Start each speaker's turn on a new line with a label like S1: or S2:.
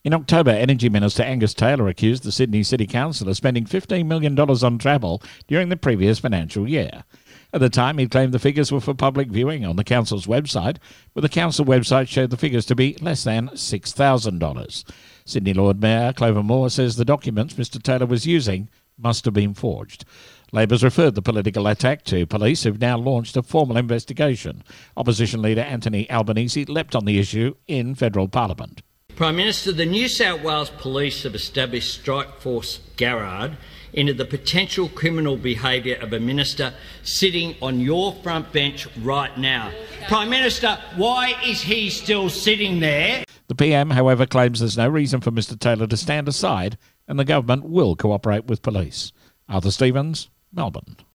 S1: In October, Energy Minister Angus Taylor accused the Sydney City Council of spending $15 million on travel during the previous financial year. At the time, he claimed the figures were for public viewing on the council's website, but the council website showed the figures to be less than $6,000. Sydney Lord Mayor Clover Moore says the documents Mr Taylor was using must have been forged. Labor's referred the political attack to police, who've now launched a formal investigation. Opposition leader Anthony Albanese leapt on the issue in federal parliament.
S2: Prime Minister, the New South Wales Police have established Strikeforce Garrard into the potential criminal behaviour of a minister sitting on your front bench right now. Prime Minister, why is he still sitting there?
S1: The PM, however, claims there's no reason for Mr Taylor to stand aside and the government will cooperate with police. Arthur Stevens, Melbourne.